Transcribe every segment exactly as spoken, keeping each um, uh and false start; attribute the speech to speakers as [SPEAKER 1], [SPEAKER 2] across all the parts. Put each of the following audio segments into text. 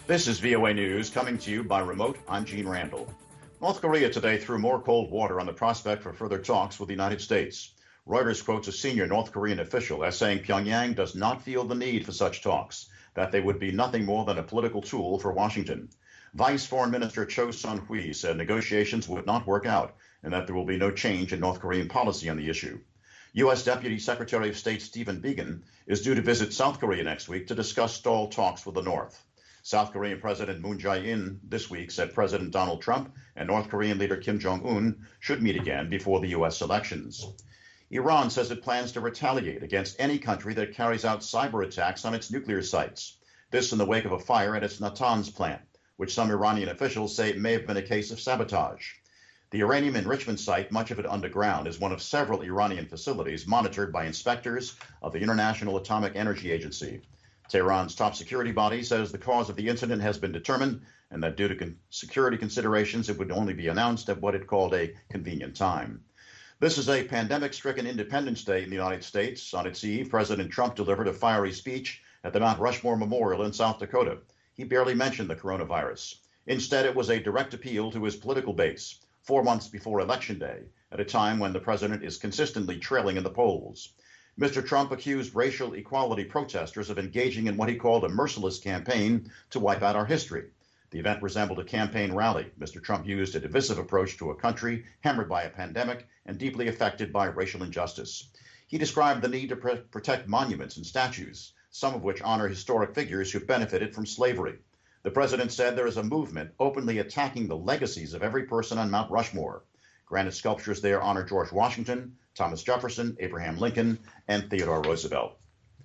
[SPEAKER 1] This is V O A News, coming to you by remote. I'm Gene Randall. North Korea today threw more cold water on the prospect for further talks with the United States. Reuters quotes a senior North Korean official as saying Pyongyang does not feel the need for such talks, that they would be nothing more than a political tool for Washington. Vice Foreign Minister Cho Sun-hui said negotiations would not work out and that there will be no change in North Korean policy on the issue. U S. Deputy Secretary of State Stephen Biegun is due to visit South Korea next week to discuss stalled talks with the North. South Korean President Moon Jae-in this week said President Donald Trump and North Korean leader Kim Jong-un should meet again before the U S elections. Iran says it plans to retaliate against any country that carries out cyber attacks on its nuclear sites. This in the wake of a fire at its Natanz plant, which some Iranian officials say may have been a case of sabotage. The uranium enrichment site, much of it underground, is one of several Iranian facilities monitored by inspectors of the International Atomic Energy Agency. Tehran's top security body says the cause of the incident has been determined and that due to con- security considerations, it would only be announced at what it called a convenient time. This is a pandemic-stricken Independence Day in the United States. On its eve, President Trump delivered a fiery speech at the Mount Rushmore Memorial in South Dakota. He barely mentioned the coronavirus. Instead, it was a direct appeal to his political base, four months before Election Day, at a time when the president is consistently trailing in the polls. Mister Trump accused racial equality protesters of engaging in what he called a merciless campaign to wipe out our history. The event resembled a campaign rally. Mister Trump used a divisive approach to a country hammered by a pandemic and deeply affected by racial injustice. He described the need to pr- protect monuments and statues, some of which honor historic figures who benefited from slavery. The president said there is a movement openly attacking the legacies of every person on Mount Rushmore. Granite sculptures there honor George Washington, Thomas Jefferson, Abraham Lincoln, and Theodore Roosevelt.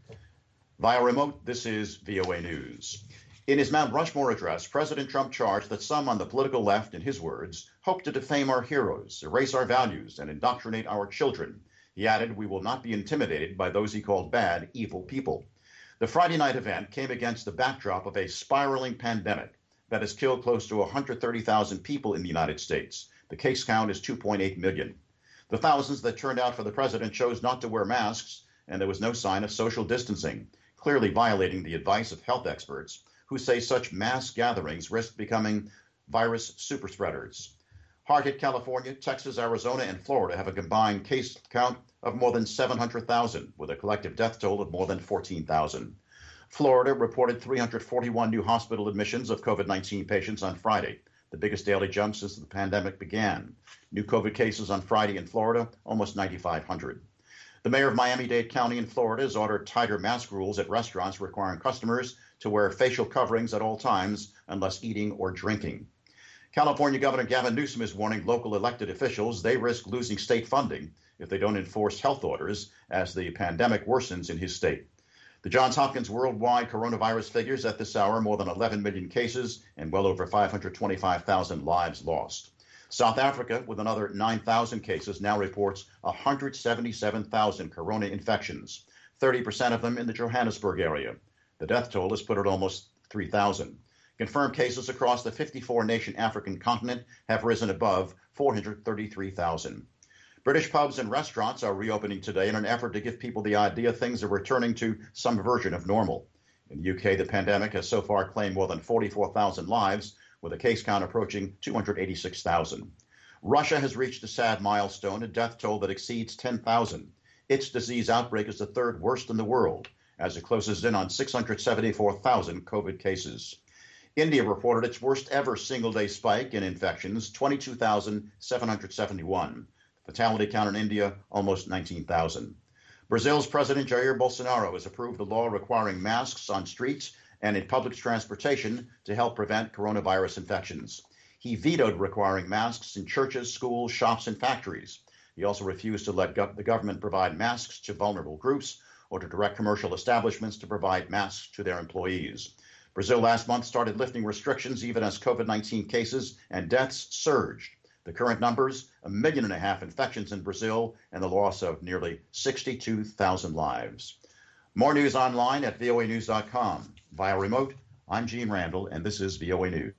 [SPEAKER 1] Via remote, this is V O A News. In his Mount Rushmore address, President Trump charged that some on the political left, in his words, hope to defame our heroes, erase our values, and indoctrinate our children. He added, we will not be intimidated by those he called bad, evil people. The Friday night event came against the backdrop of a spiraling pandemic that has killed close to one hundred thirty thousand people in the United States. The case count is two point eight million. The thousands that turned out for the president chose not to wear masks, and there was no sign of social distancing, clearly violating the advice of health experts who say such mass gatherings risk becoming virus superspreaders. Hard-hit California, Texas, Arizona, and Florida have a combined case count of more than seven hundred thousand, with a collective death toll of more than fourteen thousand. Florida reported three hundred forty-one new hospital admissions of COVID nineteen patients on Friday, the biggest daily jump since the pandemic began. New COVID cases on Friday in Florida, almost nine thousand five hundred. The mayor of Miami-Dade County in Florida has ordered tighter mask rules at restaurants requiring customers to wear facial coverings at all times unless eating or drinking. California Governor Gavin Newsom is warning local elected officials they risk losing state funding if they don't enforce health orders as the pandemic worsens in his state. The Johns Hopkins worldwide coronavirus figures at this hour more than eleven million cases and well over five hundred twenty-five thousand lives lost. South Africa, with another nine thousand cases, now reports one hundred seventy-seven thousand corona infections, thirty percent of them in the Johannesburg area. The death toll is put at almost three thousand. Confirmed cases across the fifty-four nation African continent have risen above four hundred thirty-three thousand. British pubs and restaurants are reopening today in an effort to give people the idea things are returning to some version of normal. In the U K, the pandemic has so far claimed more than forty-four thousand lives, with a case count approaching two hundred eighty-six thousand. Russia has reached a sad milestone, a death toll that exceeds ten thousand. Its disease outbreak is the third worst in the world, as it closes in on six hundred seventy-four thousand COVID cases. India reported its worst ever single-day spike in infections, twenty-two thousand seven hundred seventy-one. The fatality count in India, almost nineteen thousand. Brazil's President Jair Bolsonaro has approved a law requiring masks on streets and in public transportation to help prevent coronavirus infections. He vetoed requiring masks in churches, schools, shops, and factories. He also refused to let gov- the government provide masks to vulnerable groups or to direct commercial establishments to provide masks to their employees. Brazil last month started lifting restrictions even as COVID nineteen cases and deaths surged. The current numbers, a million and a half infections in Brazil and the loss of nearly sixty-two thousand lives. More news online at V O A news dot com. Via remote, I'm Gene Randall, and this is V O A News.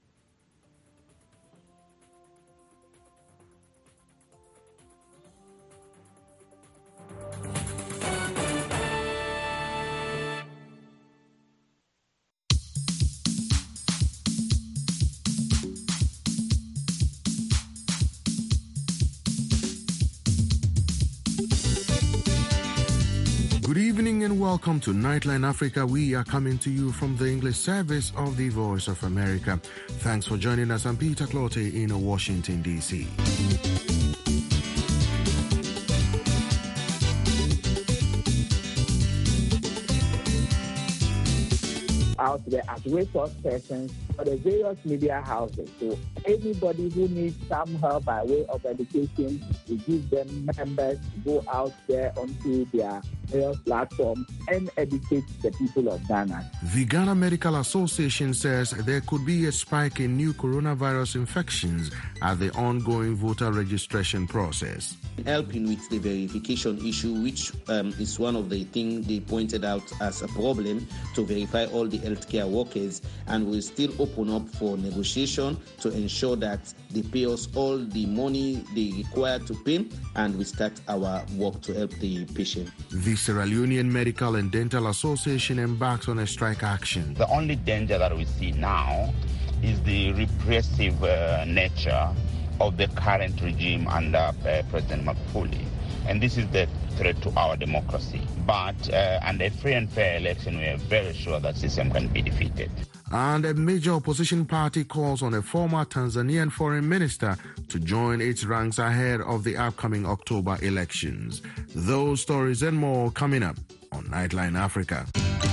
[SPEAKER 2] Good evening and welcome to Nightline Africa. We are coming to you from the English service of the Voice of America. Thanks for joining us. I'm Peter Clotte in Washington, D C
[SPEAKER 3] out there as resource persons for the various media houses. So anybody who needs some help by way of education, we give them members to go out there onto their various platforms and educate the people of Ghana.
[SPEAKER 2] The Ghana Medical Association says there could be a spike in new coronavirus infections at the ongoing voter registration process.
[SPEAKER 4] Helping with the verification issue, which um, is one of the things they pointed out as a problem to verify all the healthcare workers, and will still open up for negotiation to ensure that they pay us all the money they require to pay, and we start our work to help the patient.
[SPEAKER 2] The Sierra Leonean Medical and Dental Association embarks on a strike action.
[SPEAKER 5] The only danger that we see now is the repressive uh, nature of the current regime under uh, President Magufuli. And this is the threat to our democracy. But uh, under a free and fair election, we are very sure that system can be defeated.
[SPEAKER 2] And a major opposition party calls on a former Tanzanian foreign minister to join its ranks ahead of the upcoming October elections. Those stories and more coming up on Nightline Africa.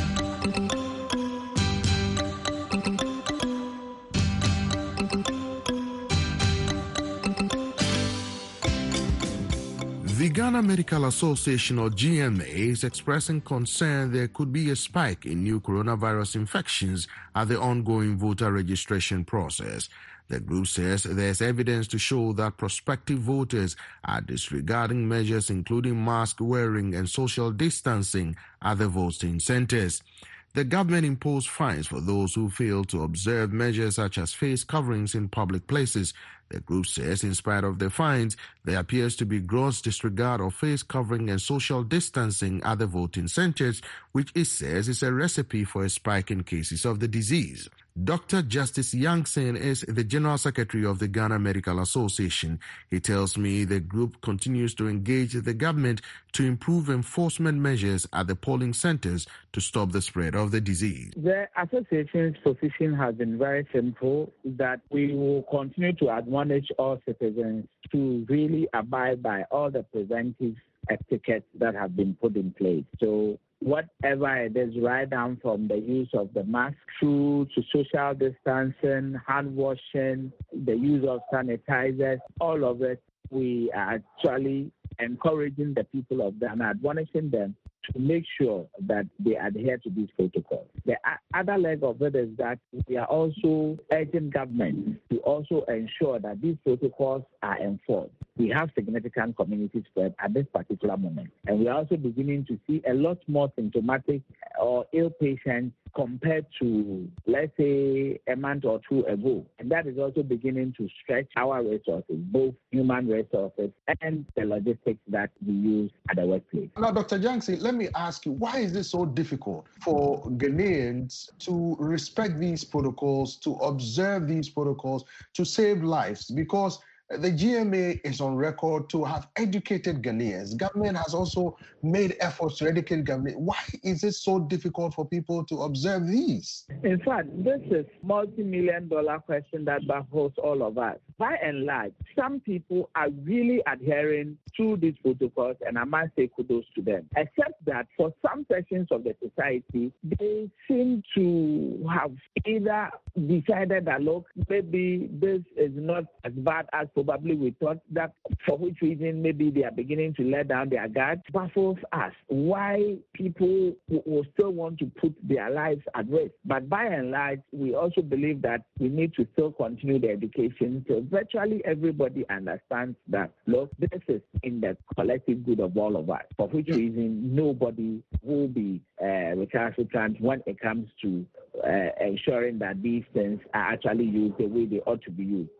[SPEAKER 2] The Ghana Medical Association, or G M A, is expressing concern there could be a spike in new coronavirus infections at the ongoing voter registration process. The group says there's evidence to show that prospective voters are disregarding measures including mask wearing and social distancing at the voting centers. The government imposed fines for those who fail to observe measures such as face coverings in public places. The group says in spite of the fines, there appears to be gross disregard of face covering and social distancing at the voting centers, which it says is a recipe for a spike in cases of the disease. Doctor Justice Yangsen is the General Secretary of the Ghana Medical Association. He tells me the group continues to engage the government to improve enforcement measures at the polling centers to stop the spread of the disease.
[SPEAKER 3] The association's position has been very simple, that we will continue to admonish all citizens to really abide by all the preventive etiquettes that have been put in place. So whatever it is, right down from the use of the mask through to social distancing, hand washing, the use of sanitizers, all of it, we are actually encouraging the people of Ghana, admonishing them to make sure that they adhere to these protocols. The other leg of it is that we are also urging government to also ensure that these protocols are enforced. We have significant community spread at this particular moment. And we are also beginning to see a lot more symptomatic or ill patients compared to, let's say, a month or two ago. And that is also beginning to stretch our resources, both human resources and the logistics that we use at the workplace.
[SPEAKER 6] Now, Doctor Yangsen, let me ask you, why is it so difficult for Ghanaians to respect these protocols, to observe these protocols, to save lives? Because the G M A is on record to have educated Ghanaians. Government has also made efforts to educate Ghanaians. Why is it so difficult for people to observe these?
[SPEAKER 3] In fact, this is a multi-million dollar question that baffles all of us. By and large, some people are really adhering to these protocols, and I must say kudos to them. Except that for some sections of the society, they seem to have either decided that, look, maybe this is not as bad as probably we thought, that for which reason maybe they are beginning to let down their guard. Baffles us why people will still want to put their lives at risk. But by and large, we also believe that we need to still continue the education so virtually everybody understands that, look, this is in the collective good of all of us, for which reason nobody will be uh, recalcitrant when it comes to uh, ensuring that these things are actually used the way they ought to be used.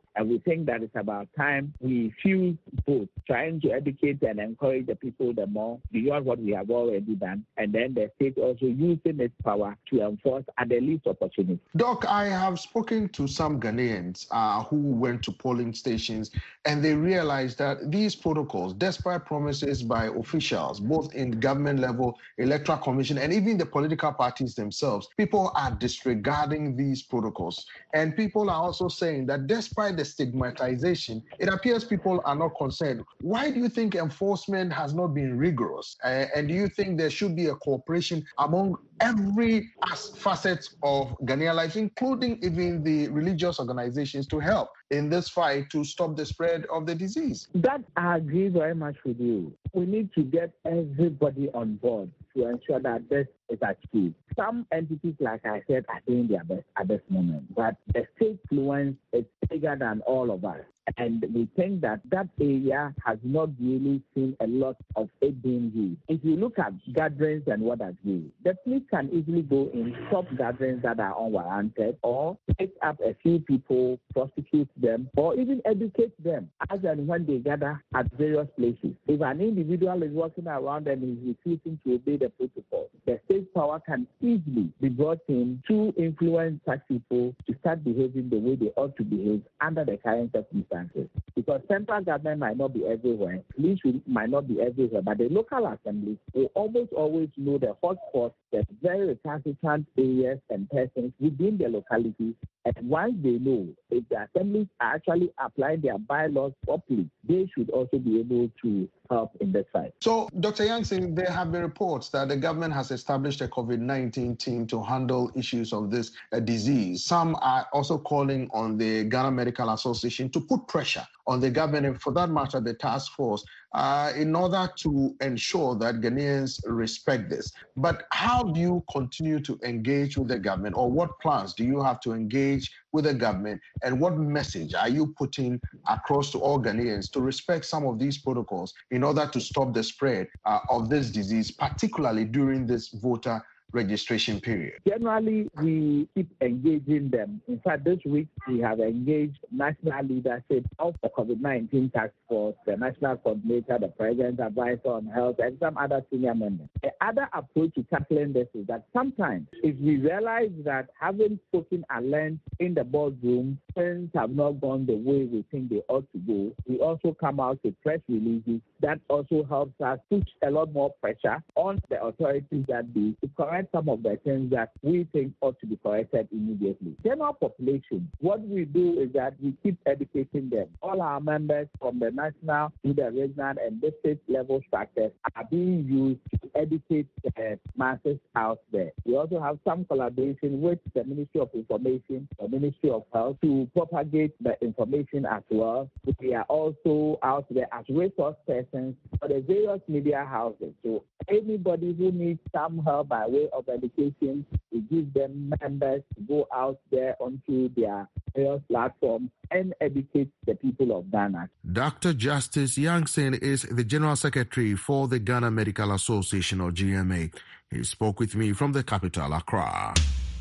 [SPEAKER 3] And we think that it's about time we fuse both, trying to educate and encourage the people the more beyond what we have already done, and then the state also using its power to enforce at the least opportunity.
[SPEAKER 6] Doc, I have spoken to some Ghanaians uh, who went to polling stations, and they realized that these protocols, despite promises by officials, both in government level, electoral commission, and even the political parties themselves, people are disregarding these protocols. And people are also saying that despite the stigmatization, it appears people are not concerned. Why do you think enforcement has not been rigorous? Uh, and do you think there should be a cooperation among every facet of Ghanaian life, including even the religious organizations, to help in this fight to stop the spread of the disease?
[SPEAKER 3] That I agree very much with you. We need to get everybody on board to ensure that this is achieved. Some entities, like I said, are doing their best at this moment, but the state influence is bigger than all of us. And we think that that area has not really seen a lot of it being used. If you look at gatherings and what have you, the police can easily go in, stop gatherings that are unwarranted, or pick up a few people, prosecute them, or even educate them as and when they gather at various places. If an individual is walking around and is refusing to obey the protocol, the state power can easily be brought in to influence such people to start behaving the way they ought to behave under the current circumstances. Because central government might not be everywhere, police might not be everywhere, but the local assemblies will almost always know the hotspots, the very recalcitrant areas and persons within the localities. And once they know if the assemblies are actually applying their bylaws properly, they should also be able to help in this fight.
[SPEAKER 6] So, Doctor Yangsing, there have been reports that the government has established a COVID nineteen team to handle issues of this uh, disease. Some are also calling on the Ghana Medical Association to put pressure on the government, and for that matter, the task force, uh, in order to ensure that Ghanaians respect this. But how do you continue to engage with the government, or what plans do you have to engage with the government, and what message are you putting across to all Ghanaians to respect some of these protocols in order to stop the spread uh, of this disease, particularly during this voter registration period?
[SPEAKER 3] Generally, we keep engaging them. In fact, this week we have engaged national leadership of the COVID nineteen task force, the national coordinator, the president's advisor on health, and some other senior members. The other approach to tackling this is that sometimes if we realize that having spoken and learned in the boardroom, things have not gone the way we think they ought to go, we also come out with press releases that also helps us put a lot more pressure on the authorities that be to correct some of the things that we think ought to be corrected immediately. General population, what we do is that we keep educating them. All our members from the national to the regional and district level structures are being used to educate the masses out there. We also have some collaboration with the Ministry of Information, the Ministry of Health to propagate the information as well. We are also out there as resource persons for the various media houses. So anybody who needs some help by way of education, we give them members to go out there onto their various platforms and educate the people of Ghana.
[SPEAKER 2] Doctor Justice Yangsing is the General Secretary for the Ghana Medical Association, or G M A. He spoke with me from the capital, Accra.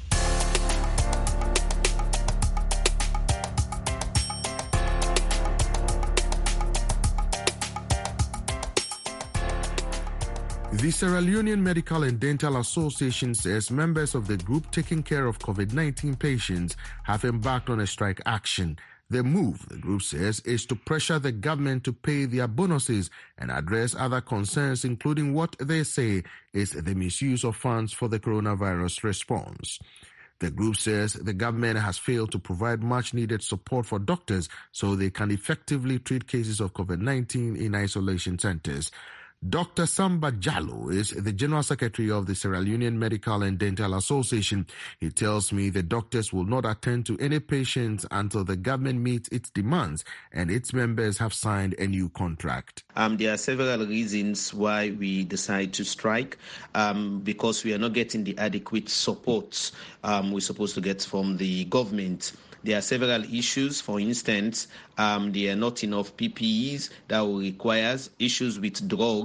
[SPEAKER 2] The Sierra Leonean Medical and Dental Association says members of the group taking care of COVID nineteen patients have embarked on a strike action. The move, the group says, is to pressure the government to pay their bonuses and address other concerns, including what they say is the misuse of funds for the coronavirus response. The group says the government has failed to provide much-needed support for doctors so they can effectively treat cases of COVID nineteen in isolation centers. Doctor Samba Jallo is the General Secretary of the Sierra Leonean Medical and Dental Association. He tells me the doctors will not attend to any patients until the government meets its demands and its members have signed a new contract.
[SPEAKER 4] Um, there are several reasons why we decide to strike, um, because we are not getting the adequate support um, we're supposed to get from the government. There are several issues. For instance, um, there are not enough P P Es that will require issues with drugs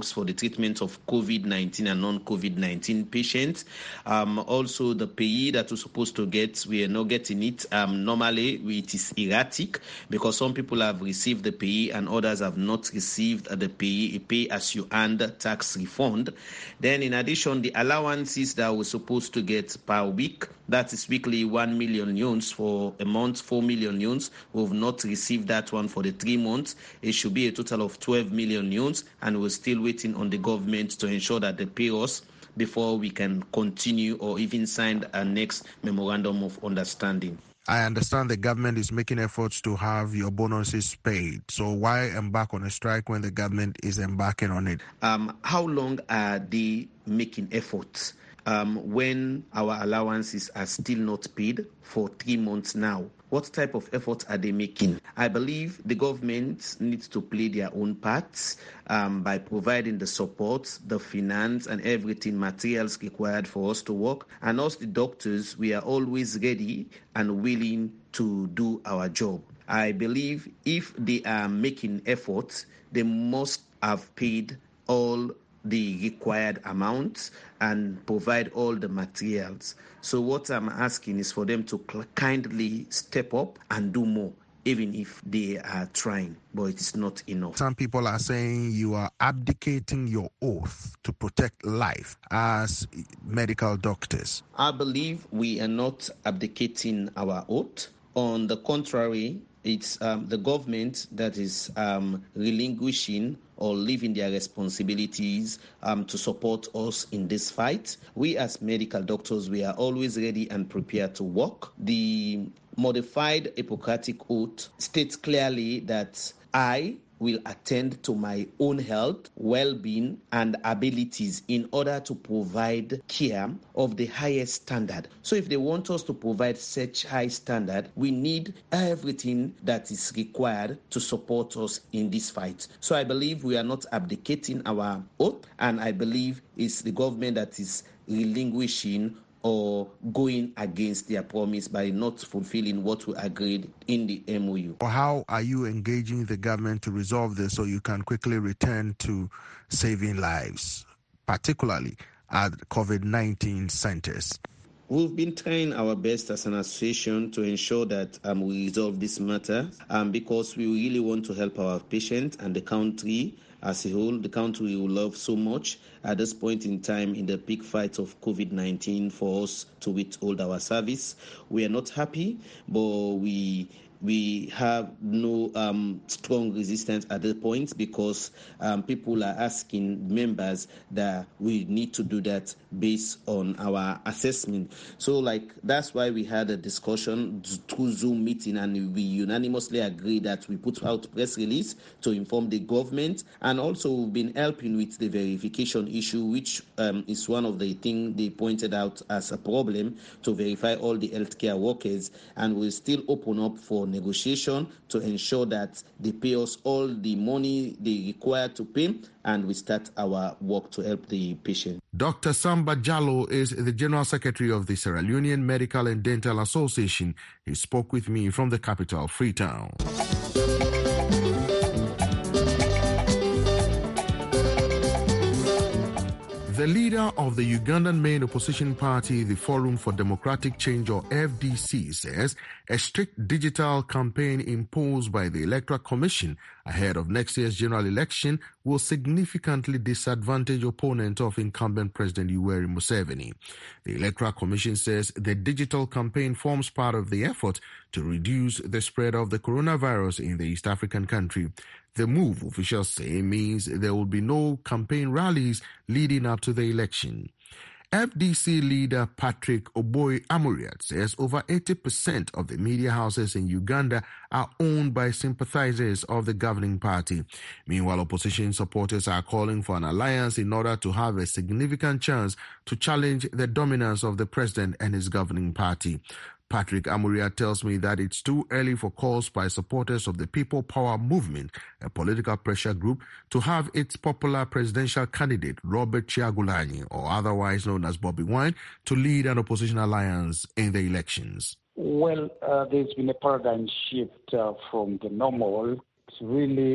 [SPEAKER 4] drugs for the treatment of COVID nineteen and non-COVID nineteen patients. Um, also, the pay that we're supposed to get, we are not getting it. Um, normally, it is erratic because some people have received the pay and others have not received the pay, pay as you earn tax refund. Then, in addition, the allowances that we're supposed to get per week, that is weekly one million yuns for a month, four million yuns. We've not received that one for the three months. It should be a total of twelve million yuns, and we're still waiting on the government to ensure that they pay us before we can continue or even sign a next memorandum of understanding.
[SPEAKER 2] I understand the government is making efforts to have your bonuses paid. So why embark on a strike when the government is embarking on it?
[SPEAKER 4] Um, how long are they making efforts? Um, when our allowances are still not paid for three months now? What type of effort are they making? I believe the government needs to play their own parts um, by providing the support, the finance, and everything, materials required for us to work. And us, the doctors, we are always ready and willing to do our job. I believe if they are making efforts, they must have paid all the required amounts and provide all the materials. So what I'm asking is for them to kindly step up and do more, even if they are trying, but it is not enough.
[SPEAKER 2] Some people are saying you are abdicating your oath to protect life as medical doctors.
[SPEAKER 4] I believe we are not abdicating our oath. On the contrary, it's um, the government that is um, relinquishing or leaving their responsibilities um, to support us in this fight. We as medical doctors, we are always ready and prepared to work. The modified Hippocratic Oath states clearly that I will attend to my own health, well-being, and abilities in order to provide care of the highest standard. So if they want us to provide such high standard, we need everything that is required to support us in this fight. So I believe we are not abdicating our oath, and I believe it's the government that is relinquishing or going against their promise by not fulfilling what we agreed in the M O U.
[SPEAKER 2] How are you engaging the government to resolve this so you can quickly return to saving lives, particularly at COVID nineteen centers?
[SPEAKER 4] We've been trying our best as an association to ensure that um, we resolve this matter um, because we really want to help our patients and the country as a whole, the country we love so much at this point in time in the big fight of COVID nineteen for us to withhold our service. We are not happy, but we we have no um, strong resistance at this point because um, people are asking members that we need to do that based on our assessment. So like that's why we had a discussion through Zoom meeting, and we unanimously agreed that we put out press release to inform the government, and also we've been helping with the verification issue, which um, is one of the things they pointed out as a problem to verify all the healthcare workers, and we'll still open up for negotiation to ensure that they pay us all the money they require to pay, and we start our work to help the patient.
[SPEAKER 2] Doctor Samba Jallo is the General Secretary of the Sierra Leonean Medical and Dental Association. He spoke with me from the capital, Freetown. The leader of the Ugandan main opposition party, the Forum for Democratic Change, or F D C, says a strict digital campaign imposed by the Electoral Commission ahead of next year's general election will significantly disadvantage opponents of incumbent President Yoweri Museveni. The Electoral Commission says the digital campaign forms part of the effort to reduce the spread of the coronavirus in the East African country. The move, officials say, means there will be no campaign rallies leading up to the election. F D C leader Patrick Oboy-Amuriat says over eighty percent of the media houses in Uganda are owned by sympathizers of the governing party. Meanwhile, opposition supporters are calling for an alliance in order to have a significant chance to challenge the dominance of the president and his governing party. Patrick Amuriat tells me that it's too early for calls by supporters of the People Power Movement, a political pressure group, to have its popular presidential candidate, Robert Kyagulanyi, or otherwise known as Bobby Wine, to lead an opposition alliance in the elections.
[SPEAKER 7] Well, uh, there's been a paradigm shift uh, from the normal to really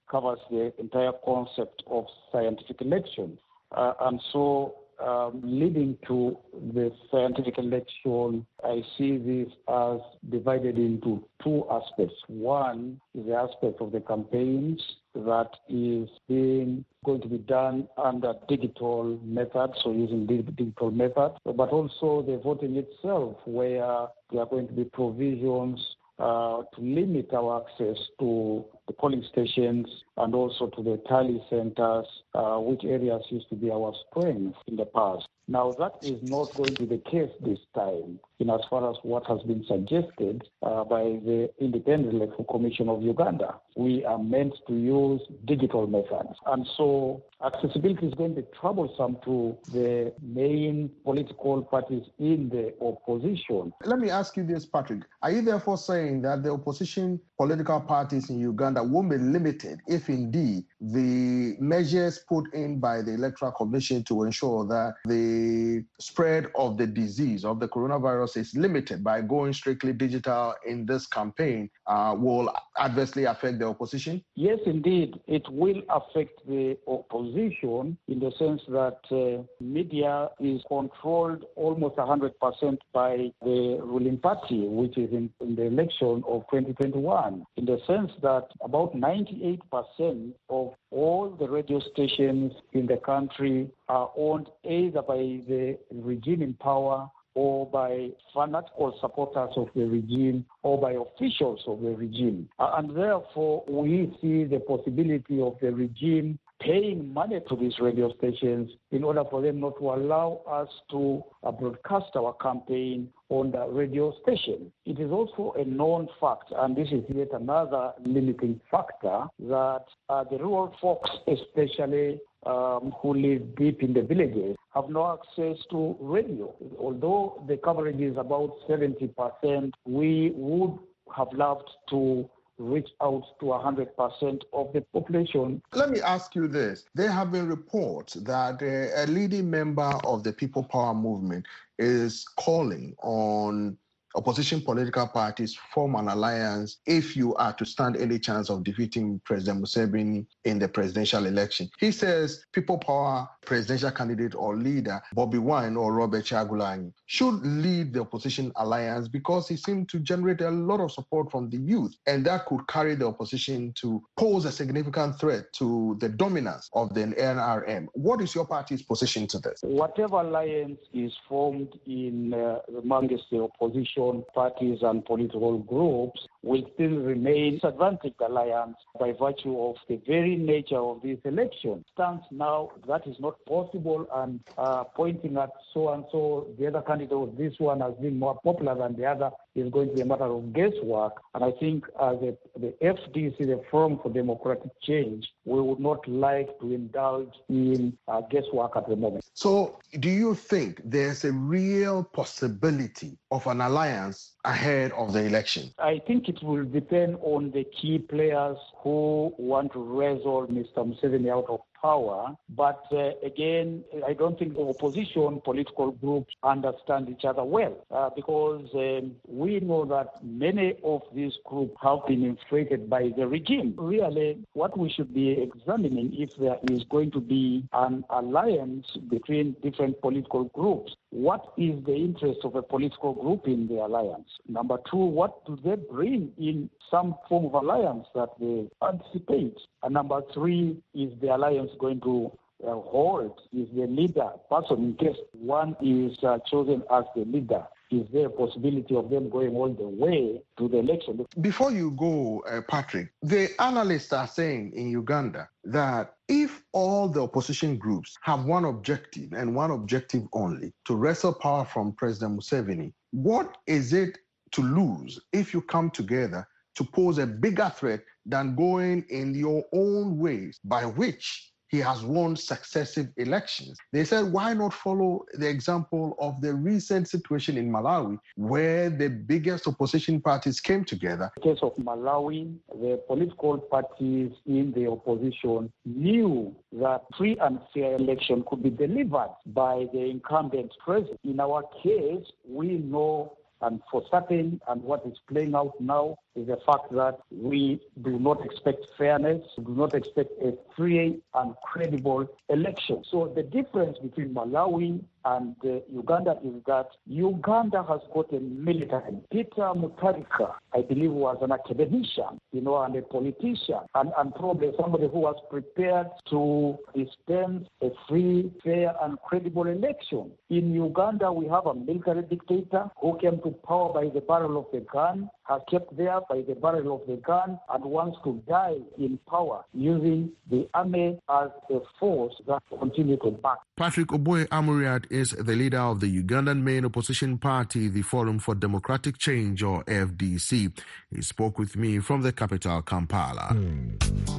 [SPEAKER 7] covers the entire concept of scientific election. Uh, and so um, leading to the scientific election, I see this as divided into two aspects. One is the aspect of the campaigns that is being going to be done under digital methods, so using digital methods, but also the voting itself, where there are going to be provisions uh, to limit our access to the polling stations and also to the tally centers, uh, which areas used to be our strength in the past. Now, that is not going to be the case this time, in as far as what has been suggested uh, by the Independent Electoral Commission of Uganda. We are meant to use digital methods. And so accessibility is going to be troublesome to the main political parties in the opposition.
[SPEAKER 6] Let me ask you this, Patrick. Are you therefore saying that the opposition political parties in Uganda won't be limited if indeed the measures put in by the Electoral Commission to ensure that the spread of the disease, of the coronavirus, is limited by going strictly digital in this campaign uh, will adversely affect the opposition?
[SPEAKER 7] Yes, indeed. It will affect the opposition in the sense that uh, media is controlled almost one hundred percent by the ruling party, which is in, in the election of twenty twenty-one, in the sense that about ninety-eight percent of all the radio stations in the country are owned either by the regime in power or by fanatical supporters of the regime or by officials of the regime. Uh, and therefore, we see the possibility of the regime paying money to these radio stations in order for them not to allow us to uh, broadcast our campaign on the radio station. It is also a known fact, and this is yet another limiting factor, that uh, the rural folks, especially um, who live deep in the villages, have no access to radio. Although the coverage is about seventy percent, we would have loved to reach out to one hundred percent of the population.
[SPEAKER 6] Let me ask you this. There have been reports that uh, a leading member of the People Power movement is calling on opposition political parties form an alliance if you are to stand any chance of defeating President Museveni in the presidential election. He says People Power presidential candidate or leader Bobby Wine or Robert Kyagulanyi should lead the opposition alliance because he seemed to generate a lot of support from the youth, and that could carry the opposition to pose a significant threat to the dominance of the N R M. What is your party's position to this?
[SPEAKER 7] Whatever alliance is formed in uh, amongst the opposition parties and political groups will still remain disadvantaged alliance by virtue of the very nature of this election. Stands now that is not possible, and uh, pointing at so and so, the other candidate, this one has been more popular than the other, is going to be a matter of guesswork. And I think as uh, the, the F D C, the Forum for Democratic Change, we would not like to indulge in uh, guesswork at the moment.
[SPEAKER 6] So do you think there's a real possibility of an alliance ahead of the election?
[SPEAKER 7] I think it will depend on the key players who want to wrestle Mister Museveni out of power. But uh, again, I don't think the opposition political groups understand each other well uh, because um, we know that many of these groups have been infiltrated by the regime. Really, what we should be examining, if there is going to be an alliance between different political groups, what is the interest of a political group in the alliance? Number two, what do they bring in some form of alliance that they anticipate? And number three, is the alliance going to uh, hold? Is the leader person, in case one is uh, chosen as the leader, is there a possibility of them going all the way to the election?
[SPEAKER 6] Before you go, uh, Patrick, the analysts are saying in Uganda that if all the opposition groups have one objective and one objective only, to wrestle power from President Museveni, what is it to lose if you come together to pose a bigger threat than going in your own ways by which he has won successive elections? They said, why not follow the example of the recent situation in Malawi, where the biggest opposition parties came together?
[SPEAKER 7] In the case of Malawi, the political parties in the opposition knew that free and fair election could be delivered by the incumbent president. In our case, we know And for certain, and what is playing out now is the fact that we do not expect fairness, we do not expect a free and credible election. So the difference between Malawi and uh, Uganda is that Uganda has got a military. Peter Mutharika, I believe, was an academician, you know, and a politician, and, and probably somebody who was prepared to dispense a free, fair, and credible election. In Uganda, we have a military dictator who came to power by the barrel of the gun, has kept there by the barrel of the gun, and wants to die in power using the army as a force that continue to back.
[SPEAKER 2] Patrick Oboye Amuriat is the leader of the Ugandan main opposition party, the Forum for Democratic Change, or F D C. He spoke with me from the capital, Kampala. Hmm.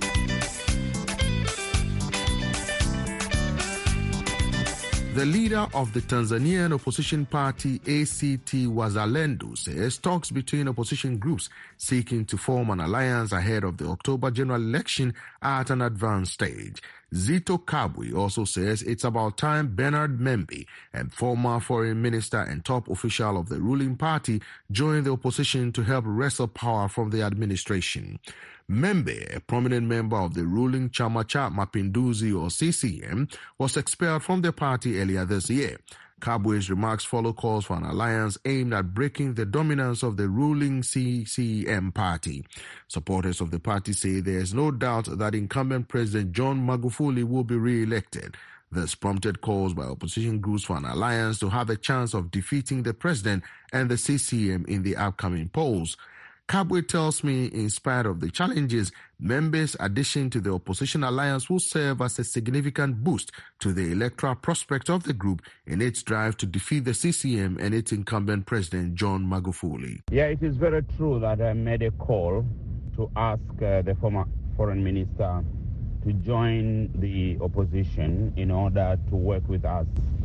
[SPEAKER 2] The leader of the Tanzanian opposition party A C T Wazalendo says talks between opposition groups seeking to form an alliance ahead of the October general election are at an advanced stage. Zito Kabwe also says it's about time Bernard Membe, a former foreign minister and top official of the ruling party, joined the opposition to help wrestle power from the administration. Membe, a prominent member of the ruling Chama cha Mapinduzi or C C M, was expelled from the party earlier this year. Kabwe's remarks follow calls for an alliance aimed at breaking the dominance of the ruling C C M party. Supporters of the party say there is no doubt that incumbent President John Magufuli will be re-elected. This prompted calls by opposition groups for an alliance to have a chance of defeating the president and the C C M in the upcoming polls. Kabwe tells me, in spite of the challenges, Membe's addition to the opposition alliance will serve as a significant boost to the electoral prospect of the group in its drive to defeat the C C M and its incumbent president, John Magufuli.
[SPEAKER 5] Yeah, it is very true that I made a call to ask uh, the former foreign minister to join the opposition in order to work with us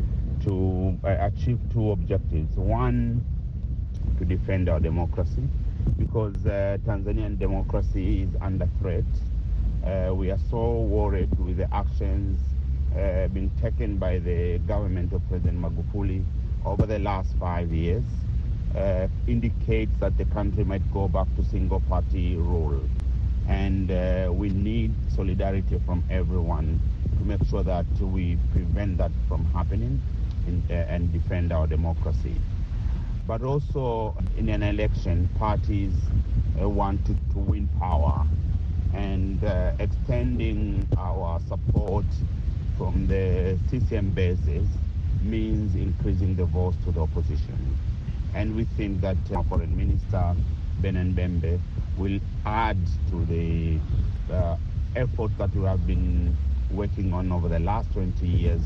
[SPEAKER 5] to uh, achieve two objectives. One, to defend our democracy, because uh, Tanzanian democracy is under threat. Uh, we are so worried with the actions uh, being taken by the government of President Magufuli over the last five years. Uh, indicates that the country might go back to single-party rule. And uh, we need solidarity from everyone to make sure that we prevent that from happening in, uh, and defend our democracy. But also in an election, parties uh, want to, to win power, and uh, extending our support from the C C M basis means increasing the votes to the opposition. And we think that uh, Foreign Minister Bernard Membe will add to the uh, efforts that we have been working on over the last twenty years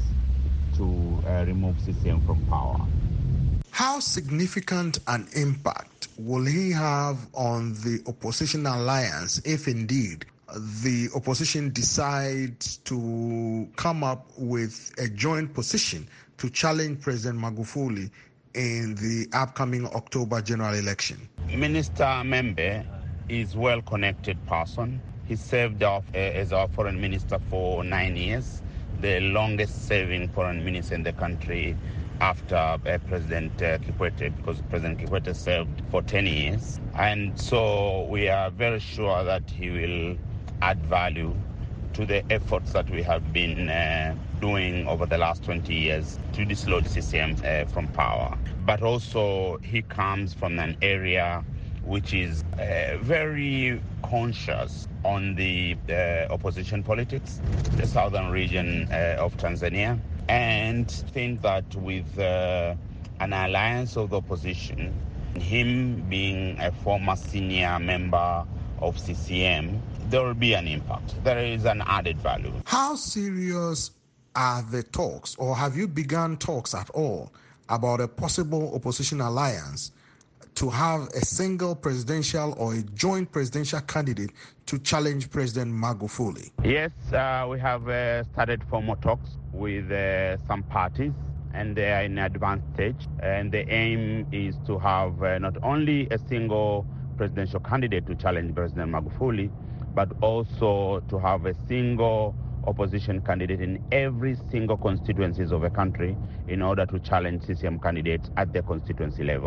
[SPEAKER 5] to uh, remove C C M from power.
[SPEAKER 6] How significant an impact will he have on the opposition alliance if indeed the opposition decides to come up with a joint position to challenge President Magufuli in the upcoming October general election?
[SPEAKER 5] Minister Membe is a well-connected person. He served off, uh, as our foreign minister for nine years, the longest-serving foreign minister in the country after uh, President uh, Kikwete, because President Kikwete served for ten years. And so we are very sure that he will add value to the efforts that we have been uh, doing over the last twenty years to dislodge C C M uh, from power. But also he comes from an area which is uh, very conscious on the uh, opposition politics, the southern region uh, of Tanzania, and think that with uh, an alliance of the opposition, him being a former senior member of C C M, there will be an impact. There is an added value.
[SPEAKER 6] How serious are the talks, or have you begun talks at all about a possible opposition alliance to have a single presidential or a joint presidential candidate to challenge President Magufuli?
[SPEAKER 5] Yes, uh, we have uh, started formal talks with uh, some parties, and they are in advanced stage. And the aim is to have uh, not only a single presidential candidate to challenge President Magufuli, but also to have a single opposition candidate in every single constituencies of a country in order to challenge C C M candidates at the constituency level.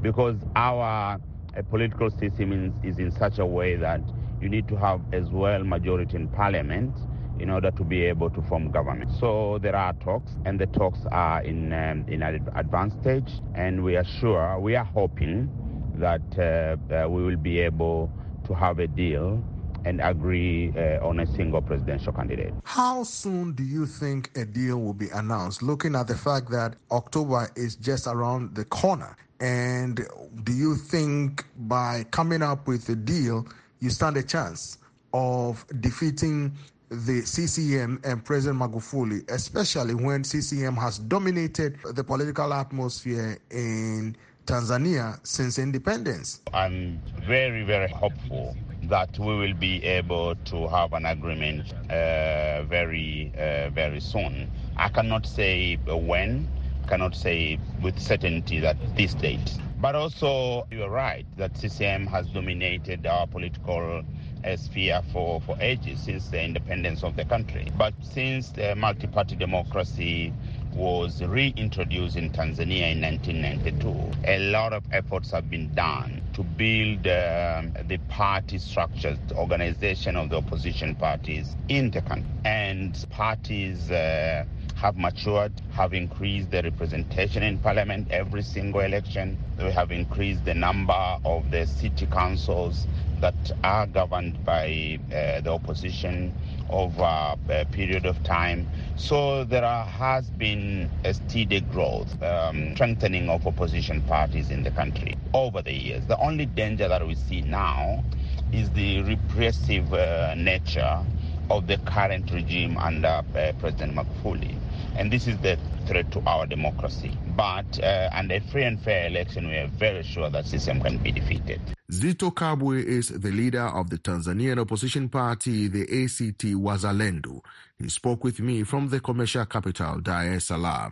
[SPEAKER 5] because our uh, political system is, is in such a way that you need to have as well majority in parliament in order to be able to form government. So there are talks, and the talks are in um, in an advanced stage, and we are sure, we are hoping that uh, uh, we will be able to have a deal and agree uh, on a single presidential candidate.
[SPEAKER 2] How soon do you think a deal will be announced, looking at the fact that October is just around the corner? And do you think by coming up with a deal, you stand a chance of defeating the C C M and President Magufuli, especially when C C M has dominated the political atmosphere in Tanzania since independence?
[SPEAKER 5] I'm very, very hopeful that we will be able to have an agreement uh, very, uh, very soon. I cannot say when, cannot say with certainty that this date. But also, you're right that C C M has dominated our political uh, sphere for, for ages, since the independence of the country. But since the multi-party democracy was reintroduced in Tanzania in nineteen ninety-two, a lot of efforts have been done to build um, the party structures, the organization of the opposition parties in the country. And parties uh, have matured, have increased the representation in parliament every single election. We have increased the number of the city councils that are governed by uh, the opposition over a period of time. So there are, has been a steady growth, um, strengthening of opposition parties in the country over the years. The only danger that we see now is the repressive uh, nature of the current regime under uh, President Magufuli. And this is the threat to our democracy. But uh, under a free and fair election, we are very sure that C C M can be defeated.
[SPEAKER 2] Zitto Kabwe is the leader of the Tanzanian opposition party, the A C T Wazalendo. He spoke with me from the commercial capital, Dar es Salaam.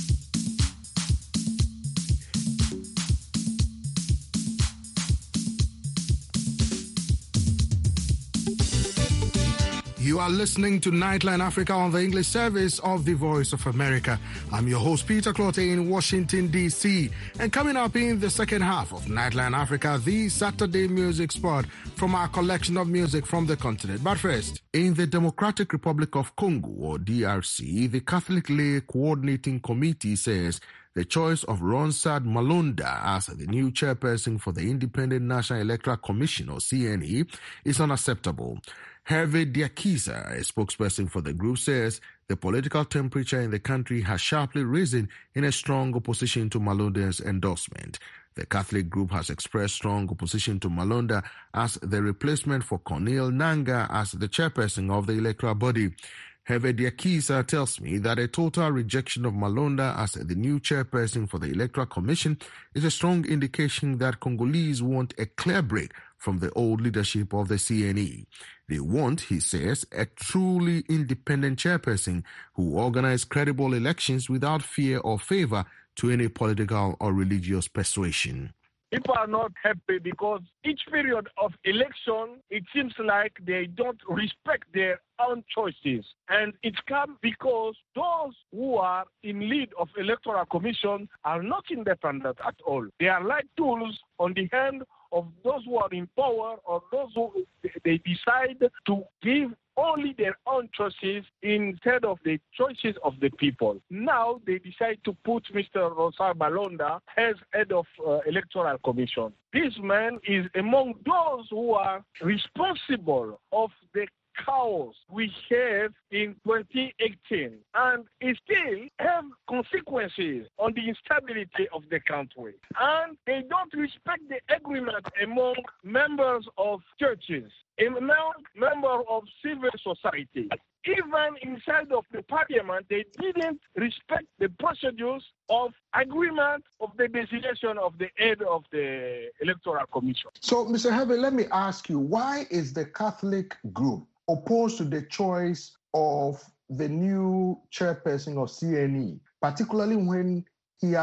[SPEAKER 2] You are listening to Nightline Africa on the English service of the Voice of America. I'm your host, Peter Clotte, in Washington, D C. And coming up in the second half of Nightline Africa, the Saturday music spot from our collection of music from the continent. But first, in the Democratic Republic of Congo, or D R C, the Catholic Lay Coordinating Committee says the choice of Ronsard Malonda as the new chairperson for the Independent National Electoral Commission, or C N E, is unacceptable. Hervé Diakisa, a spokesperson for the group, says the political temperature in the country has sharply risen in a strong opposition to Malonda's endorsement. The Catholic group has expressed strong opposition to Malonda as the replacement for Corneille Nangaa as the chairperson of the electoral body. Hervé Diakisa tells me that a total rejection of Malonda as the new chairperson for the Electoral Commission is a strong indication that Congolese want a clear break from the old leadership of the C N E. They want, he says, a truly independent chairperson who organizes credible elections without fear or favor to any political or religious persuasion.
[SPEAKER 8] People are not happy because each period of election, it seems like they don't respect their own choices. And it comes because those who are in lead of electoral commission are not independent at all. They are like tools on the hand of those who are in power, or those who they decide to give only their own choices instead of the choices of the people. Now they decide to put Mister Ronsard Malonda as head of uh, electoral commission. This man is among those who are responsible of the chaos we have in twenty eighteen, and it still have consequences on the instability of the country. And they don't respect the agreement among members of churches, among members of civil society. Even inside of the parliament, they didn't respect the procedures of agreement of the designation of the head of the electoral commission.
[SPEAKER 6] So, Mister Hervé, let me ask you, why is the Catholic group opposed to the choice of the new chairperson of C N E, particularly when he has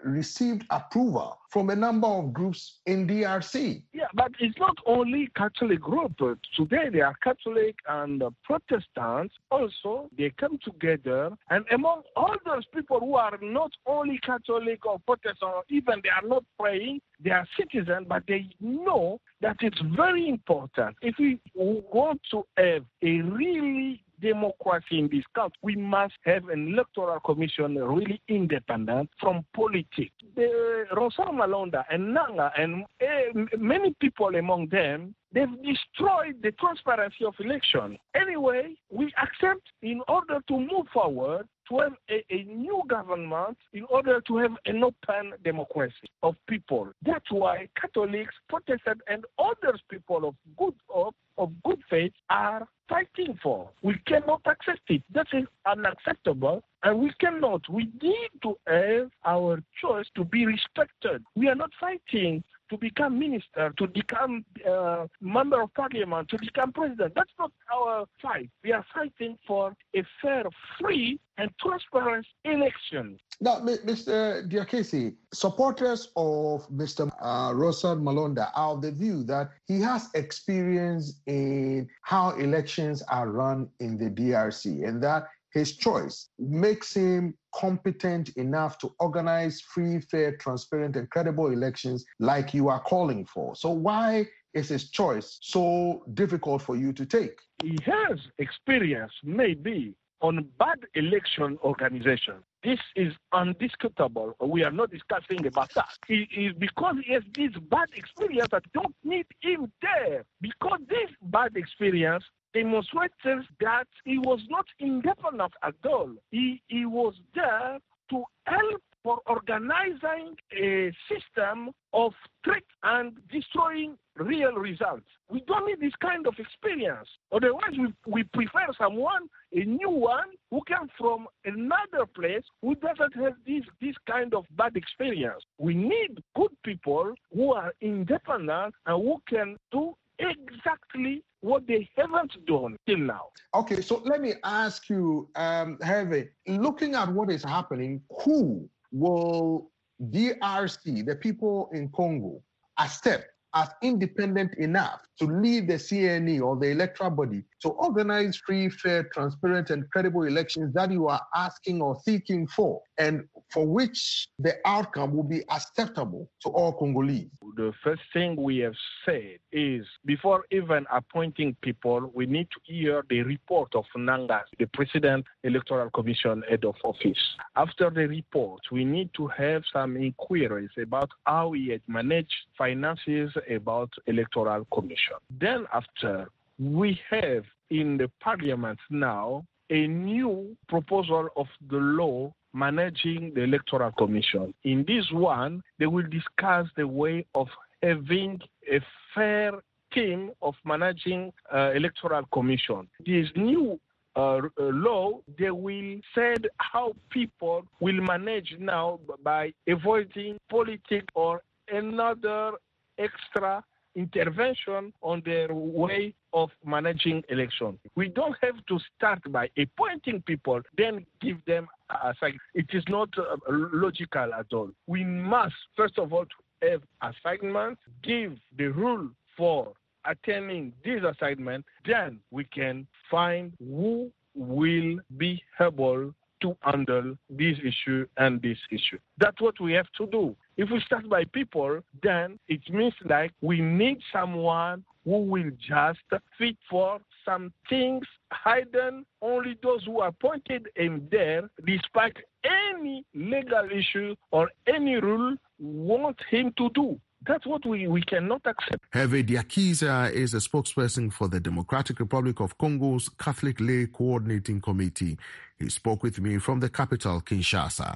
[SPEAKER 6] received approval from a number of groups in D R C.
[SPEAKER 8] Yeah, but it's not only Catholic group. Today they are Catholic and uh, Protestants also. They come together, and among all those people who are not only Catholic or Protestant, or even they are not praying, they are citizens, but they know that it's very important. If we want to have a really democracy in this country, we must have an electoral commission really independent from politics. The Rosal Malonda and Nanga and uh, many people among them, they've destroyed the transparency of election. Anyway, we accept in order to move forward to have a, a new government, in order to have an open democracy of people. That's why Catholics, Protestants, and other people of good of, of good faith are fighting for. We cannot accept it. That is unacceptable, and we cannot. We need to have our choice to be respected. We are not fighting to become minister, to become uh, member of parliament, to become president. That's not our fight. We are fighting for a fair, free, and transparent election.
[SPEAKER 6] Now, Mister Diakese, supporters of Mister Uh, Rosal Malonda are of the view that he has experience in how elections are run in the D R C, and that his choice makes him competent enough to organize free, fair, transparent, and credible elections like you are calling for. So why is his choice so difficult for you to take?
[SPEAKER 8] He has experience, maybe, on bad election organization. This is undisputable. We are not discussing about that. It is because he has this bad experience that don't need him there. Because this bad experience demonstrates that he was not independent at all. He, he was there to help for organizing a system of trick and destroying real results. We don't need this kind of experience. Otherwise, we, we prefer someone, a new one, who comes from another place who doesn't have this, this kind of bad experience. We need good people who are independent and who can do exactly what they haven't done till now.
[SPEAKER 6] Okay, so let me ask you, um, Hervé, looking at what is happening, who will D R C, the people in Congo, accept as independent enough to lead the C N E or the electoral body to organize free, fair, transparent, and credible elections that you are asking or seeking for, and for which the outcome will be acceptable to all Congolese?
[SPEAKER 8] The first thing we have said is, before even appointing people, we need to hear the report of Nangas, the President Electoral Commission head of office. After the report, we need to have some inquiries about how he had managed finances about Electoral Commission. Then after, we have in the Parliament now a new proposal of the law managing the Electoral Commission. In this one, they will discuss the way of having a fair team of managing uh, Electoral Commission. This new uh, law, they will say how people will manage now by avoiding politics or another extra intervention on their way of managing election. We don't have to start by appointing people, then give them a assignment. It is not uh, logical at all. We must, first of all, have assignments, give the rule for attaining this assignment, then we can find who will be able to handle this issue and this issue. That's what we have to do. If we start by people, then it means like we need someone who will just fit for some things hidden. Only those who are appointed in there, despite any legal issue or any rule, want him to do. That's what we, we cannot accept.
[SPEAKER 2] Hervé Diakese is a spokesperson for the Democratic Republic of Congo's Catholic Lay Coordinating Committee. He spoke with me from the capital, Kinshasa.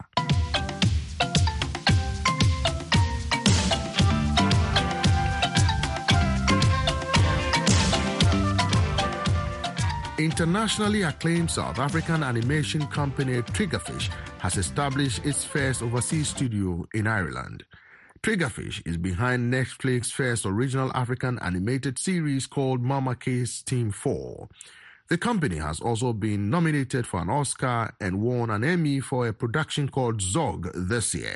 [SPEAKER 2] Internationally acclaimed South African animation company Triggerfish has established its first overseas studio in Ireland. Triggerfish is behind Netflix's first original African animated series called Mama K's Team four. The company has also been nominated for an Oscar and won an Emmy for a production called Zog this year.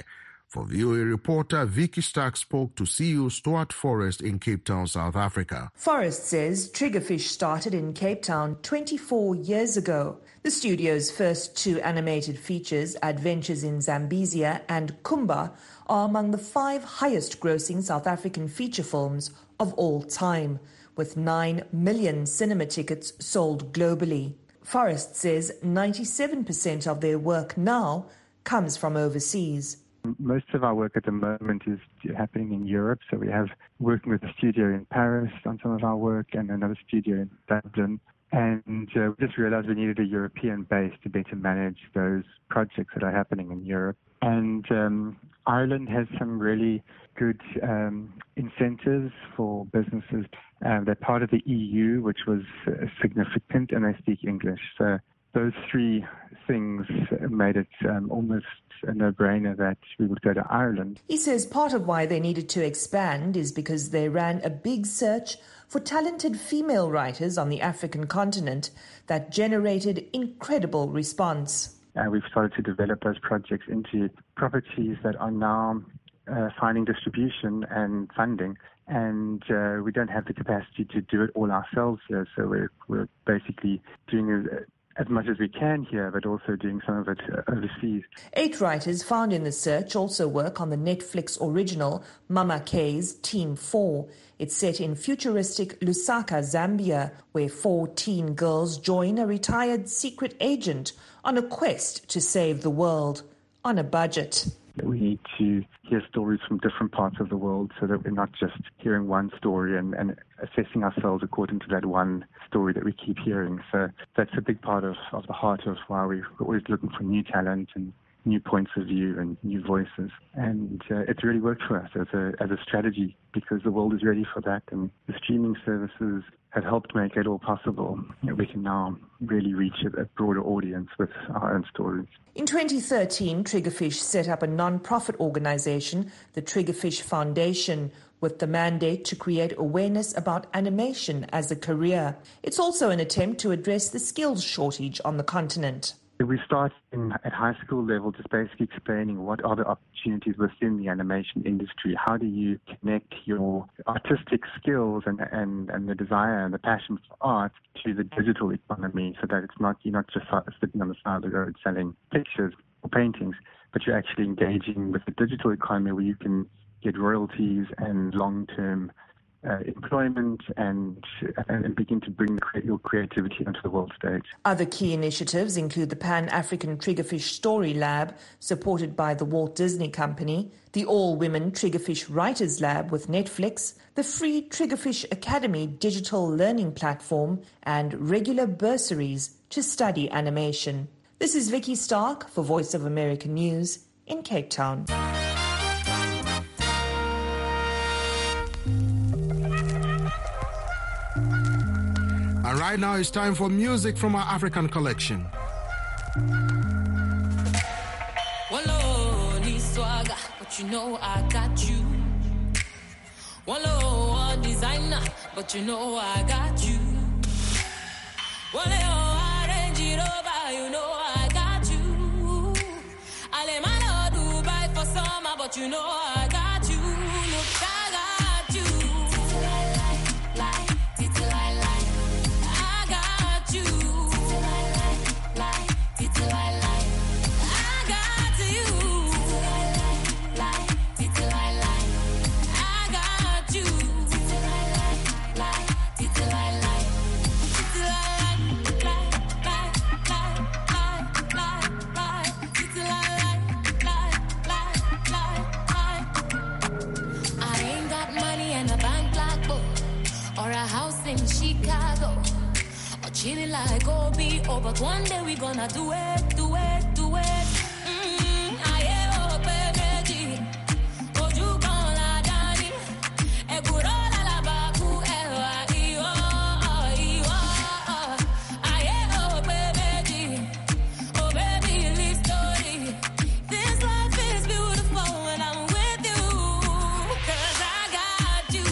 [SPEAKER 2] For V O A reporter Vicky Stark spoke to C E O Stuart Forrest in Cape Town, South Africa.
[SPEAKER 9] Forrest says Triggerfish started in Cape Town twenty-four years ago. The studio's first two animated features, Adventures in Zambezia and Kumba, are among the five highest-grossing South African feature films of all time, with nine million cinema tickets sold globally. Forrest says ninety-seven percent of their work now comes from overseas.
[SPEAKER 10] Most of our work at the moment is happening in Europe, so we have working with a studio in Paris on some of our work and another studio in Dublin. And uh, we just realized we needed a European base to better manage those projects that are happening in Europe. And um, Ireland has some really good um, incentives for businesses. Um, they're part of the E U, which was uh, significant, and they speak English. So those three things made it um, almost a no-brainer that we would go to Ireland.
[SPEAKER 9] He says part of why they needed to expand is because they ran a big search for talented female writers on the African continent that generated incredible response.
[SPEAKER 10] Uh, we've started to develop those projects into properties that are now uh, finding distribution and funding. And uh, we don't have the capacity to do it all ourselves here, so we're, we're basically doing a as much as we can here, but also doing some of it overseas.
[SPEAKER 9] Eight writers found in the search also work on the Netflix original Mama K's Teen four. It's set in futuristic Lusaka, Zambia, where four teen girls join a retired secret agent on a quest to save the world on a budget.
[SPEAKER 10] We need to hear stories from different parts of the world so that we're not just hearing one story and, and assessing ourselves according to that one story that we keep hearing. So that's a big part of, of the heart of why we're always looking for new talent and new points of view and new voices. And uh, it's really worked for us as a, as a strategy because the world is ready for that, and the streaming services have helped make it all possible. You know, we can now really reach a, a broader audience with our own stories.
[SPEAKER 9] In twenty thirteen, Triggerfish set up a non-profit organization, the Triggerfish Foundation, with the mandate to create awareness about animation as a career. It's also an attempt to address the skills shortage on the continent.
[SPEAKER 10] We start in, at high school level, just basically explaining what are the opportunities within the animation industry. How do you connect your artistic skills and, and, and the desire and the passion for art to the digital economy, so that it's not you're not just sitting on the side of the road selling pictures or paintings, but you're actually engaging with the digital economy where you can get royalties and long-term Uh, employment and, and begin to bring your creativity onto the world stage.
[SPEAKER 9] Other key initiatives include the Pan-African Triggerfish Story Lab, supported by the Walt Disney Company, the all-women Triggerfish Writers Lab with Netflix, the free Triggerfish Academy digital learning platform, and regular bursaries to study animation. This is Vicky Stark for Voice of America News in Cape Town.
[SPEAKER 2] And right now it's time for music from our African collection.
[SPEAKER 11] Wallow, need swagger, but you know I got you. Wallow, designer, but you know I got you. Wallow, arrange it over, you know I got you. Alemano Dubai for summer, but you know I got you. Look, I got you. Chilling like Obi, oh, but one day we gonna do it, do it, do it. Mm-hmm. I oh, baby, oh, you gonna dani, e guro la la baku, e wa iwo, iwo. I oh, baby, oh, baby, live story. This life is beautiful when I'm with you, 'cause I got you.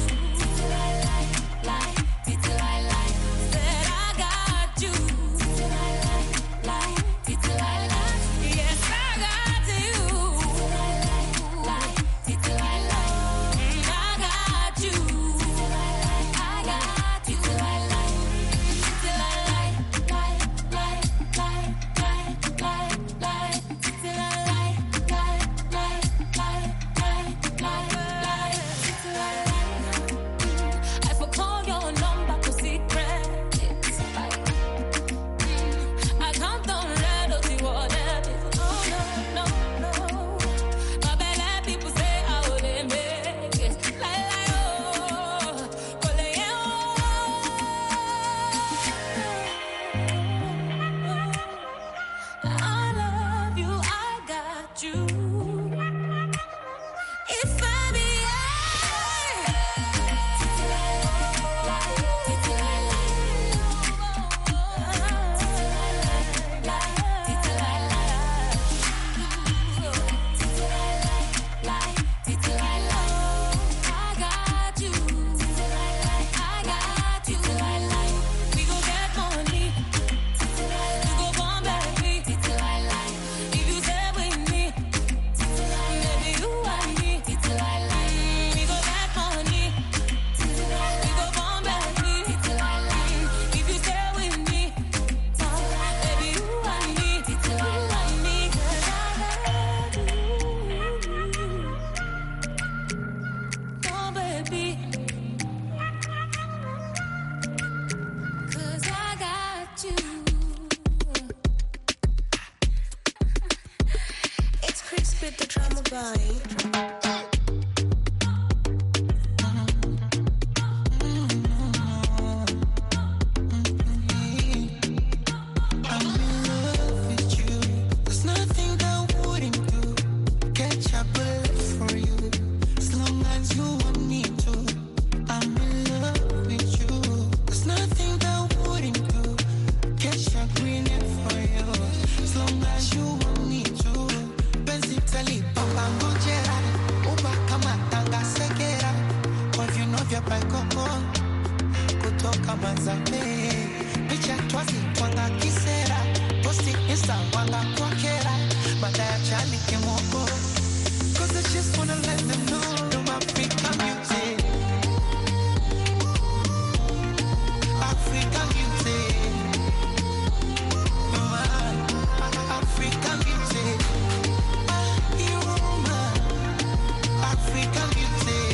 [SPEAKER 11] Said I got you.
[SPEAKER 12] vya paikoko kutoka Manzambe, picha twazi twanga kisera, posti insta wanga kwa kera, badaya chani kimoko, cause I just wanna let them know you're my African beauty, African beauty, you're my African beauty, you're my African beauty.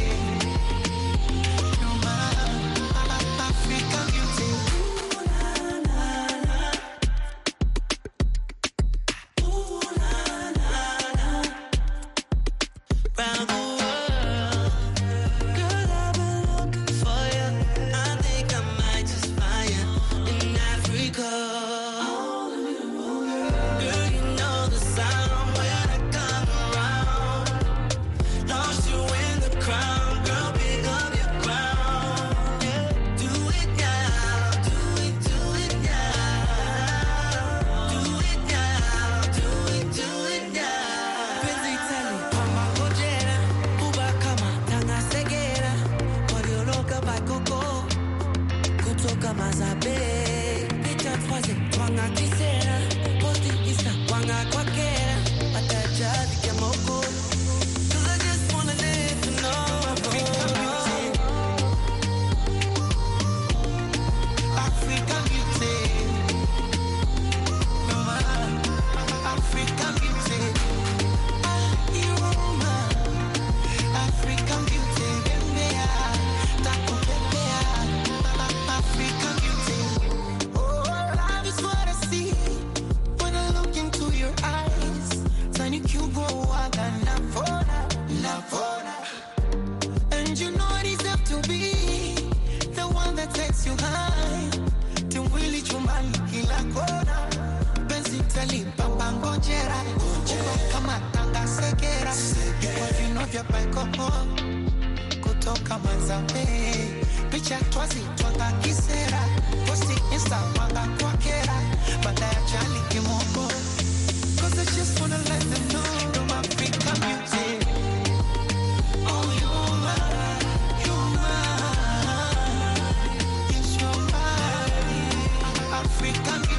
[SPEAKER 12] Kutoka Manzambe, picha twazi twanga kisera, posti insta wanga kwa kera, badaya chali kimoko, cause I just wanna let them know you're my African beauty. Oh, you're my, you're my, yes, you're my African beauty.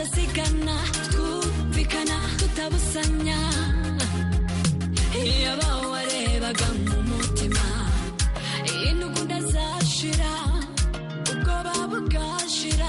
[SPEAKER 11] tudasigana twumvikana tutabusanya iyo bawarebaga mu mutima intugunda zashira ubwoba bugashira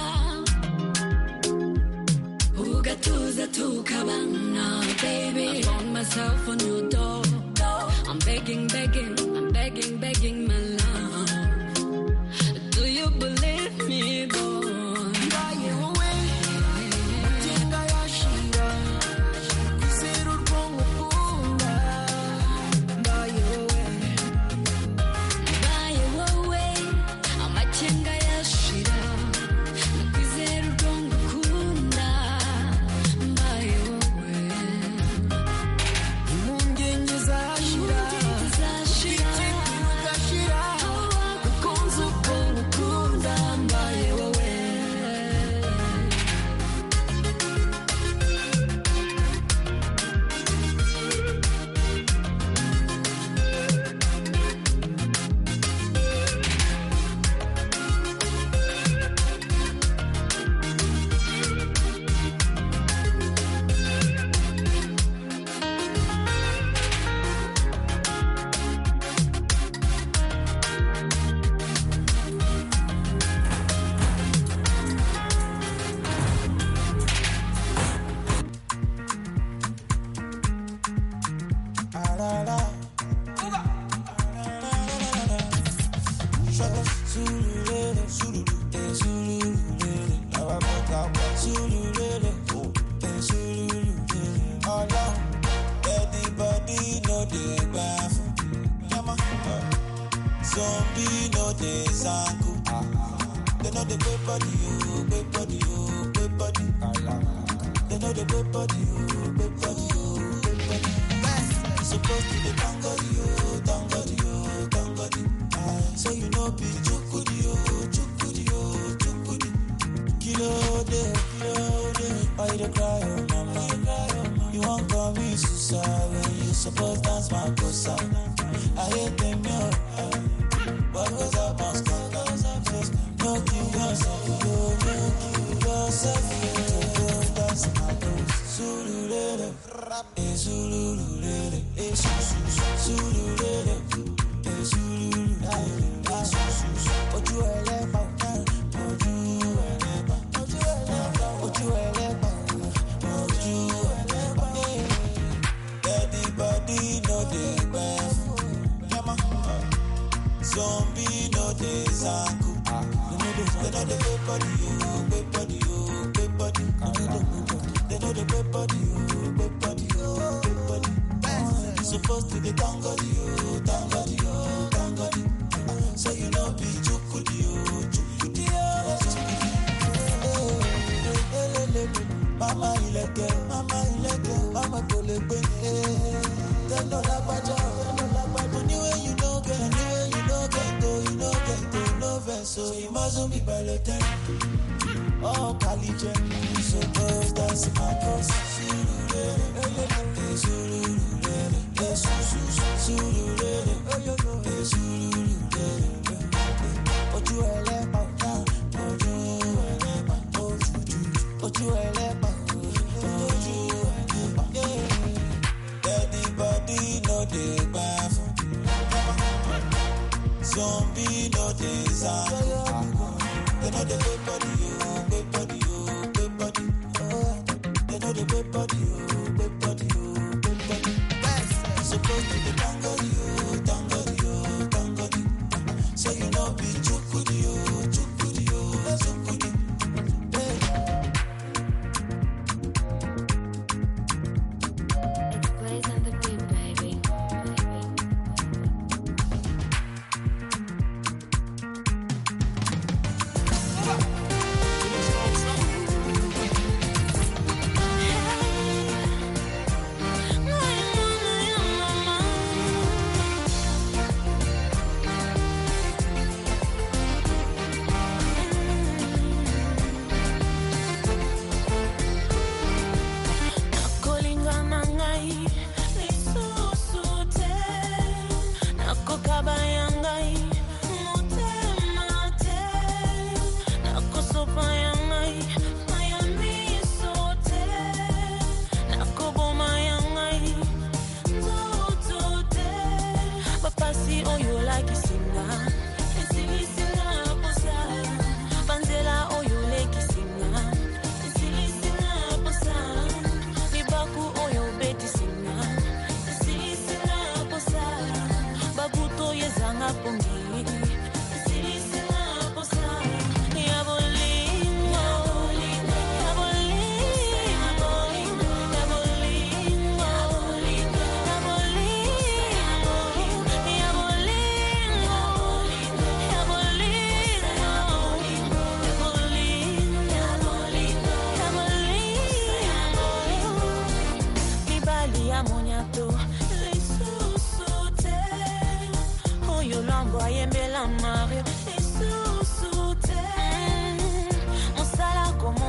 [SPEAKER 11] ugatuza tukabana baby. I found myself on your door. I'm begging, begging, I'm begging, begging my love. Do you believe me, boy? Buy you away. Jenga yashira. Kuziru rwongo kunda. Buy you away. Buy you away. Amachenga yashira. Kuziru rwongo kunda. Buy you away. Mungenye zashira.
[SPEAKER 13] Zombie no dey zanku. They know the good body, you, good body, you, good body. They know the good body, you, good body, you, good body. You supposed to be tango, you, tango, you, tango. So you know be chukudi, you, chukudi, you, chukudi. Kilo de, kilo de. Why you dey cry, oh mama? You won't call me suicide when you supposed dance my bossa. I hate them, yo. What goes up must come down. No kill yourself, no, no kill yourself. So that's my ghost. Zululele, eh zululele, eh su su su. Zululele, eh zululele, eh su su su. Ojú ẹlẹ́pà, ojú ẹlẹ́pà, ojú ẹlẹ́pà, ojú ẹlẹ́pà, ojú ẹlẹ́pà. Daddy body no dey gbẹ. Zombie no dey zanku. They know the good body, you, good body, you, good body. They know the good body, you, good body, you, good body. You supposed to be tango, you, tango, you, tango. So you know be chukudi, you, chukudi, chukudi. Mama ileke, mama ileke, mama kolekwe. They know that baja, they know that baja. Anyway you know get, anyway you know get, go, you know get, go, no vessel. You mustn't be by the time. Oh, Kalije, so close, that's my cross. Zululele, zululele, zululele, zululele. Ojú ẹlẹ́pà, ojú ẹlẹ́pà, ojú ẹlẹ́pà, ojú ẹlẹ́pà. Daddy body no dey gbẹ fún. Zombie no dey zanku. They know the good body, you, good body, you, good body. They know the good body, you, good body, you, good body. You supposed to be tango, you, tango, you, tango. So you know be chukudi, you, chukudi, you, chukudi.
[SPEAKER 11] Baby.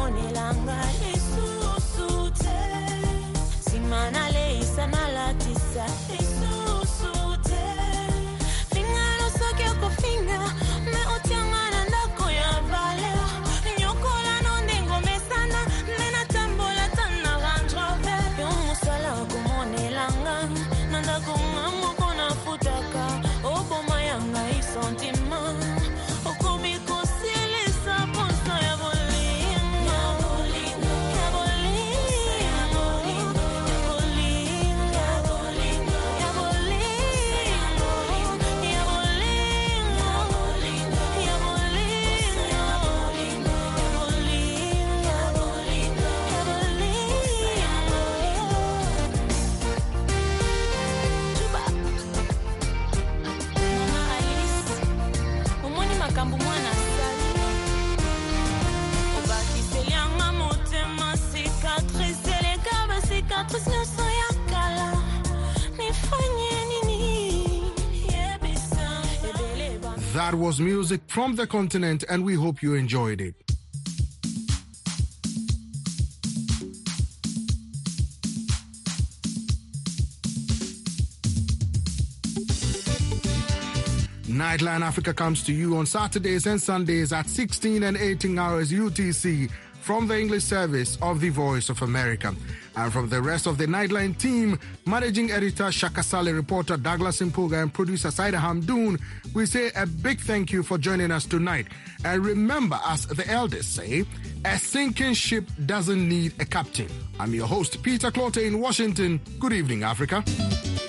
[SPEAKER 11] kumonelanga isusute simana le isana la tisa isusute finga no sokyo ko finga me otiangana ndako ya vale nyokola no ndengo mesana nena tambola tana ranjove yo musala kumonelanga nanda kungamu kona futaka oboma yanga isentima okobiko silisa ponsa ya bolingo ya bolingo ya bolingo ya bolingo ya bolingo ya bolingo ya bolingo makambo mwana sali obakiselianga motema cicatrice elegaba cicatrice nyonso ya kala nifanye nini yebisa ebele ba.
[SPEAKER 2] That was music from the continent, and we hope you enjoyed it. Nightline Africa comes to you on Saturdays and Sundays at sixteen and eighteen hours U T C from the English service of the Voice of America. And from the rest of the Nightline team, Managing Editor Shaka Sale, reporter Douglas Impuga, and producer Saida Hamdoon, we say a big thank you for joining us tonight. And remember, as the elders say, a sinking ship doesn't need a captain. I'm your host, Peter Clote in Washington. Good evening, Africa.